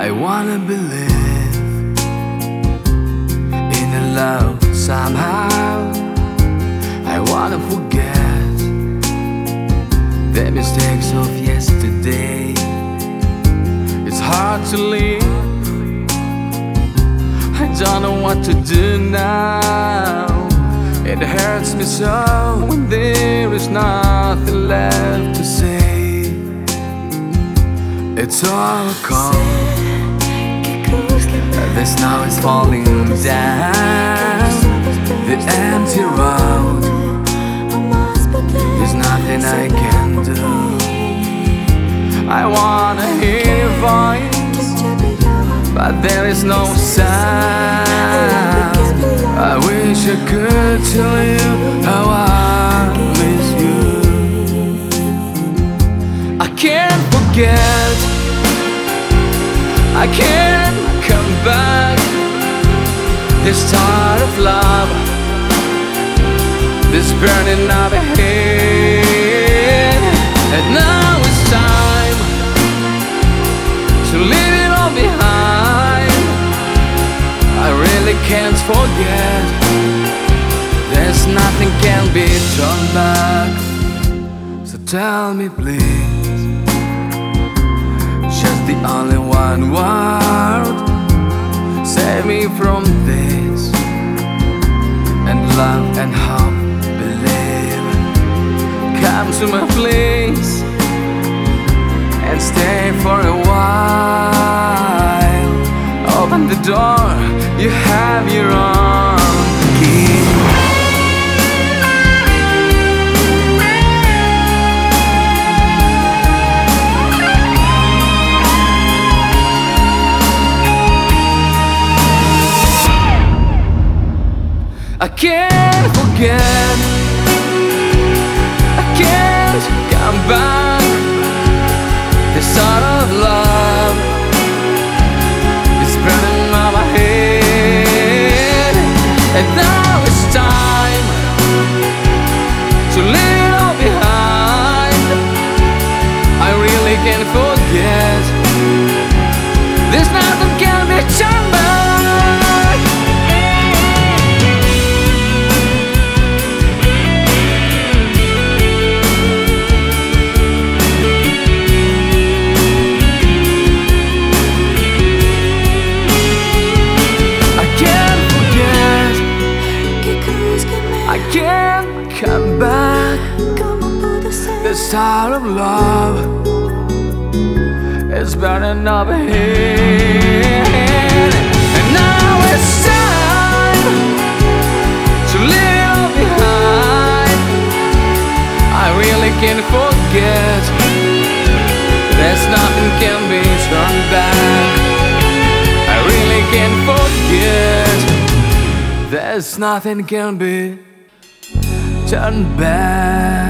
I wanna believe in a love somehow. I wanna forget the mistakes of yesterday. It's hard to leave. I don't know what to do now. It hurts me so when there is nothing left to say. It's all gone. The snow is falling down. The empty road. There's nothing I can do. I wanna hear your voice, but there is no sound. I wish I could tell you how I miss you. I can't forget, I can't come back. This start of love, this burning up ahead. And now it's time to leave it all behind. I really can't forget. There's nothing can be turned back. So tell me please, just the only one word, save me from this. And love and hope, believe. Come to my place and stay for a while. Open the door, you have your own key. I can't forget, I can't come back. The start of love is burning up my head. And now it's time to leave it all behind. I really can't forget. There's nothing can be turned back. I can't come back. The start of love is burning up ahead. And now it's time to leave it all behind. I really can't forget. There's nothing can be turned back. I really can't forget. There's nothing can be turned back.